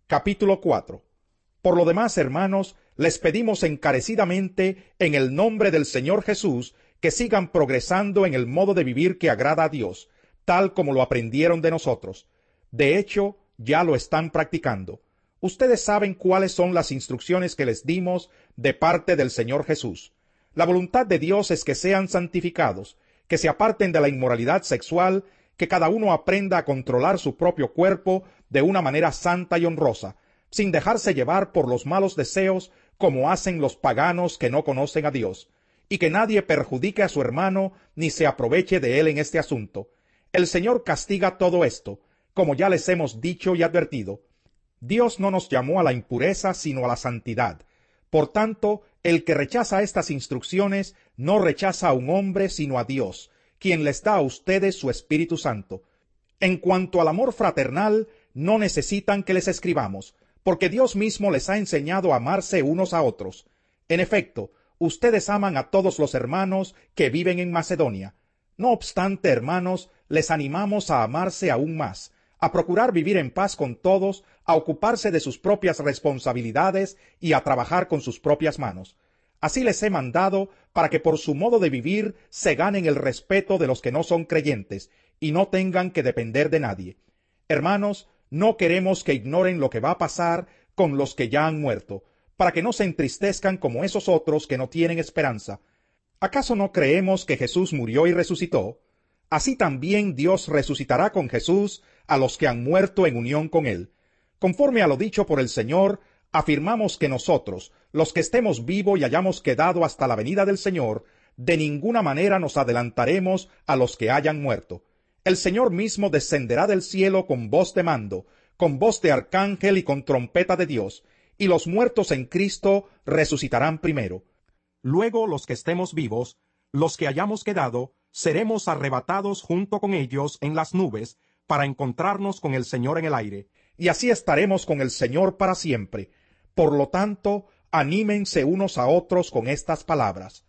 Capítulo 4. Por lo demás, hermanos, les pedimos encarecidamente, en el nombre del Señor Jesús, que sigan progresando en el modo de vivir que agrada a Dios, tal como lo aprendieron de nosotros. De hecho, ya lo están practicando. Ustedes saben cuáles son las instrucciones que les dimos de parte del Señor Jesús. La voluntad de Dios es que sean santificados, que se aparten de la inmoralidad sexual, que cada uno aprenda a controlar su propio cuerpo de una manera santa y honrosa, sin dejarse llevar por los malos deseos como hacen los paganos que no conocen a Dios, y que nadie perjudique a su hermano ni se aproveche de él en este asunto. El Señor castiga todo esto, como ya les hemos dicho y advertido. Dios no nos llamó a la impureza, sino a la santidad. Por tanto, el que rechaza estas instrucciones no rechaza a un hombre, sino a Dios, quien les da a ustedes su Espíritu Santo. En cuanto al amor fraternal, no necesitan que les escribamos, porque Dios mismo les ha enseñado a amarse unos a otros. En efecto, ustedes aman a todos los hermanos que viven en Macedonia. No obstante, hermanos, les animamos a amarse aún más, a procurar vivir en paz con todos, a ocuparse de sus propias responsabilidades y a trabajar con sus propias manos. Así les he mandado para que por su modo de vivir se ganen el respeto de los que no son creyentes y no tengan que depender de nadie. Hermanos, no queremos que ignoren lo que va a pasar con los que ya han muerto, para que no se entristezcan como esos otros que no tienen esperanza. ¿Acaso no creemos que Jesús murió y resucitó? Así también Dios resucitará con Jesús a los que han muerto en unión con él. Conforme a lo dicho por el Señor, afirmamos que nosotros, los que estemos vivos y hayamos quedado hasta la venida del Señor, de ninguna manera nos adelantaremos a los que hayan muerto. El Señor mismo descenderá del cielo con voz de mando, con voz de arcángel y con trompeta de Dios, y los muertos en Cristo resucitarán primero. Luego los que estemos vivos, los que hayamos quedado, seremos arrebatados junto con ellos en las nubes, para encontrarnos con el Señor en el aire, y así estaremos con el Señor para siempre. Por lo tanto, anímense unos a otros con estas palabras.